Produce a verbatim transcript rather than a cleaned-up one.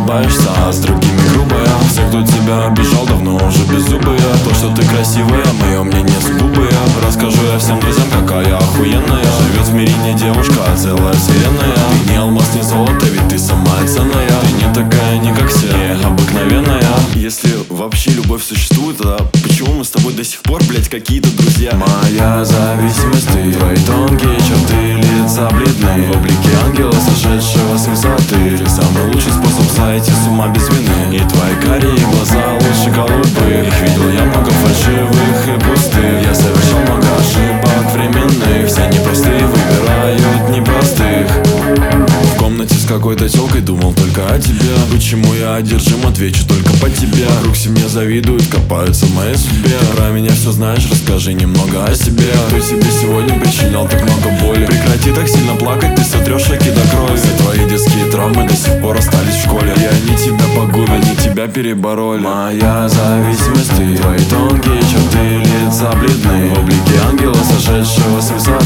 улыбаешься, а с другими грубая. Все, кто тебя обижал, давно уже беззубые. То, что ты красивая, мое мнение сугубое. Расскажу я всем друзьям, какая охуенная. Живет в мире не девушка, а целая вселенная. Ты не алмаз, не золото, ведь ты самая ценная. Ты не такая, не как все, не обыкновенная. Если вообще любовь существует, тогда почему мы с тобой до сих пор, блять, какие-то друзья? Моя зависимость, ты, твои тонкие черты, лица бледные, в облике ангела, сошедшего с высоты. Ты самый лучший способ сойти с ума без вины. И твои карие глаза лучше голубых. Их видел я много фальшивых и пустых. Я совершил много ошибок временных. Все непростые выбирают непростых. В комнате с какой-то тёлкой думал только о тебе. Почему я одержим, отвечу только по тебе. Вокруг все мне завидуют, копаются в моей судьбе. Ты про меня все знаешь, расскажи немного о себе. Кто тебе сегодня причинял так много боли? Прекрати так сильно плакать, ты сотрешь шаги до крови. Все твои детские травмы до сих пор остались в школе. Я не тебя погубил, не тебя перебороли. Моя зависимость, ты, твои тонкие черты, лица бледные, в облике ангела, сошедшего с высоты.